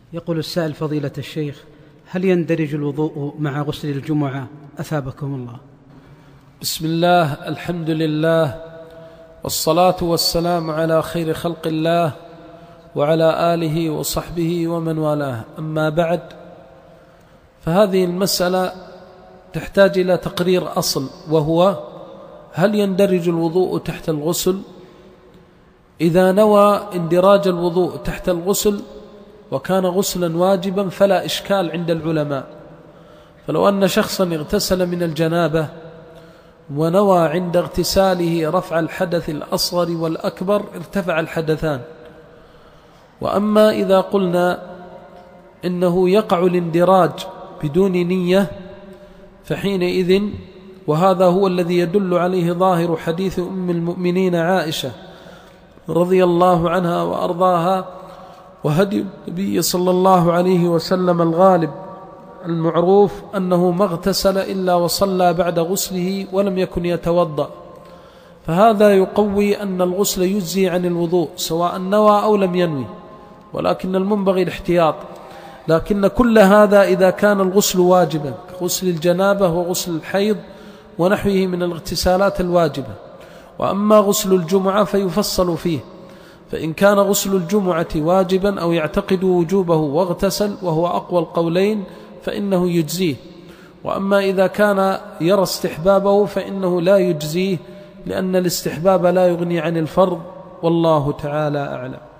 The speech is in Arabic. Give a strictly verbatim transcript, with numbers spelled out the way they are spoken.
يقول السائل: فضيلة الشيخ، هل يندرج الوضوء مع غسل الجمعة؟ أثابكم الله. بسم الله، الحمد لله، والصلاة والسلام على خير خلق الله وعلى آله وصحبه ومن والاه. أما بعد، فهذه المسألة تحتاج إلى تقرير أصل، وهو: هل يندرج الوضوء تحت الغسل؟ إذا نوى اندراج الوضوء تحت الغسل وكان غسلا واجبا فلا إشكال عند العلماء. فلو أن شخصا اغتسل من الجنابة ونوى عند اغتساله رفع الحدث الأصغر والأكبر ارتفع الحدثان. وأما إذا قلنا إنه يقع الاندراج بدون نية فحينئذ، وهذا هو الذي يدل عليه ظاهر حديث أم المؤمنين عائشة رضي الله عنها وأرضاها، وهدي النبي صلى الله عليه وسلم الغالب المعروف أنه ما اغتسل إلا وصلى بعد غسله ولم يكن يتوضأ، فهذا يقوي أن الغسل يجزي عن الوضوء سواء نوى أو لم ينوي، ولكن المنبغي الاحتياط. لكن كل هذا إذا كان الغسل واجبا كغسل الجنابة وغسل الحيض ونحوه من الاغتسالات الواجبة. وأما غسل الجمعة فيفصل فيه، فإن كان غسل الجمعة واجبا أو يعتقد وجوبه واغتسل وهو أقوى القولين فإنه يجزيه، وأما إذا كان يرى استحبابه فإنه لا يجزيه، لأن الاستحباب لا يغني عن الفرض، والله تعالى أعلم.